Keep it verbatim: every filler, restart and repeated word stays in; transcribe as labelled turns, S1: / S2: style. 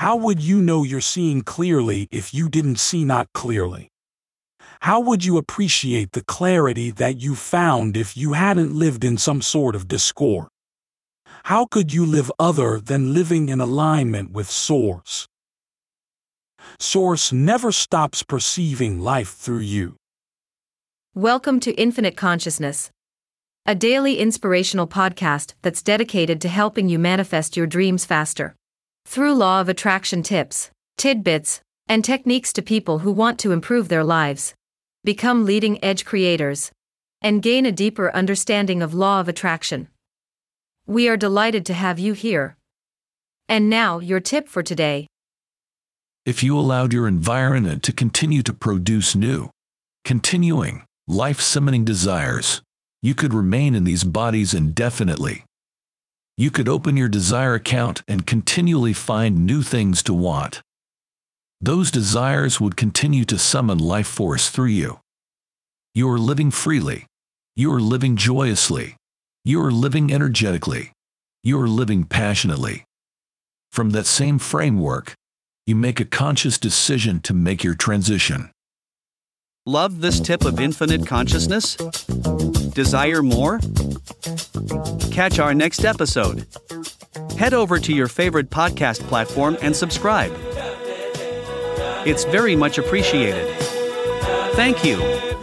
S1: How would you know you're seeing clearly if you didn't see not clearly? How would you appreciate the clarity that you found if you hadn't lived in some sort of discord? How could you live other than living in alignment with Source? Source never stops perceiving life through you.
S2: Welcome to Infinite Consciousness, a daily inspirational podcast that's dedicated to helping you manifest your dreams faster. Through law of attraction tips, tidbits, and techniques to people who want to improve their lives, become leading-edge creators, and gain a deeper understanding of law of attraction. We are delighted to have you here. And now, your tip for today.
S3: If you allowed your environment to continue to produce new, continuing, life-summoning desires, you could remain in these bodies indefinitely. You could open your desire account and continually find new things to want. Those desires would continue to summon life force through you. You are living freely. You are living joyously. You are living energetically. You are living passionately. From that same framework, you make a conscious decision to make your transition.
S4: Love this tip of infinite consciousness? Desire more? Catch our next episode. Head over to your favorite podcast platform and subscribe. It's very much appreciated. Thank you.